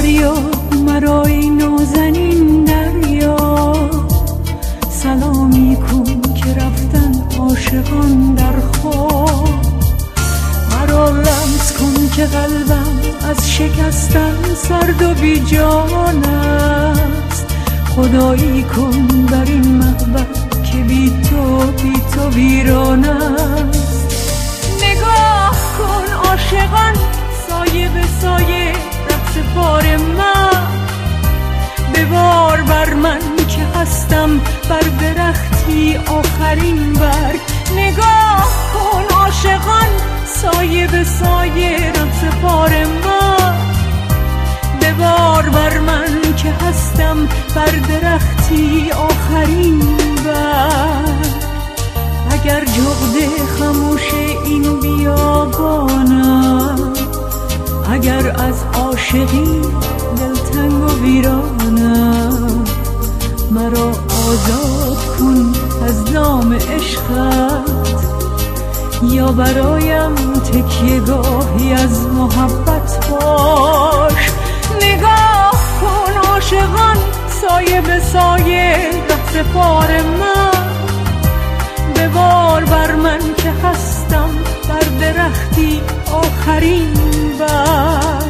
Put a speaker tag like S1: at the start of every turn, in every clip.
S1: دریا مرا ای نازنین دریا، سلامی کن که رفتن عاشقان در خواب. مرا لمس کن که قلبم از شکستن سرد و بی جان است. خدایی کن بر این معبد که بی تو ویران است. نگاه کن عاشقان سایه به سایه رقص پار من، ببار بر من که هستم بر درختی آخرین برگ. نگاه کن عاشقان سایه به سایه رقص پار من، ببار بر من که هستم بر درختی آخرین برگ. اگر جغد خموش این بیابانم، اگر از عاشقی دلتنگ و ویرانم، مرا آزاد کن از دام عشقت، یا برایم تکیه گاهی از محبت باش. نگاه کن عاشقان سایه به سایه رقص پار من، ببار بر من که هستم بر درختی آخرین برگ.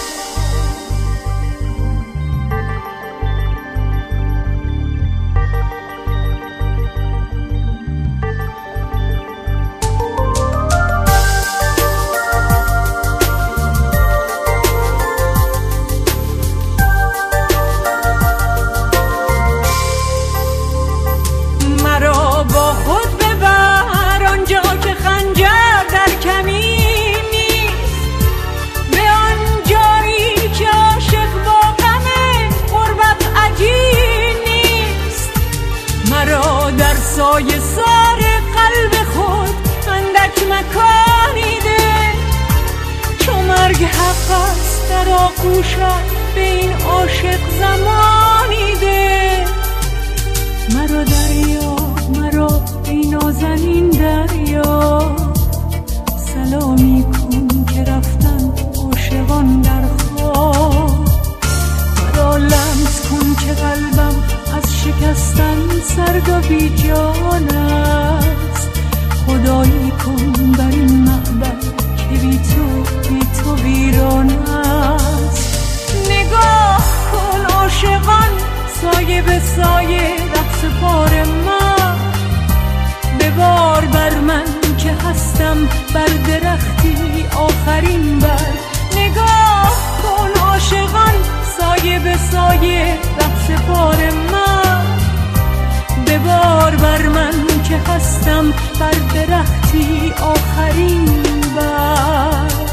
S1: سایه سار قلب خود اندک مکانی ده، چو مرگ حق است در آغوشم به این عاشق زمانی ده. مرا دریا مرا ای نازنین دریا، سلامی کن که رفتن عاشقان در خواب. مرا لمس کن که قلبم از شکستن سرد و بی جان است. خدایی کن بر این معبد که بی تو ویران است. نگاه کن عاشقان سایه به سایه رقص پار من، ببار بر من که هستم بر درختی آخرین برگ. نگاه کن عاشقان سایه به سایه رقص پار من، ببار بر من که هستم بر درختی آخرین برگ.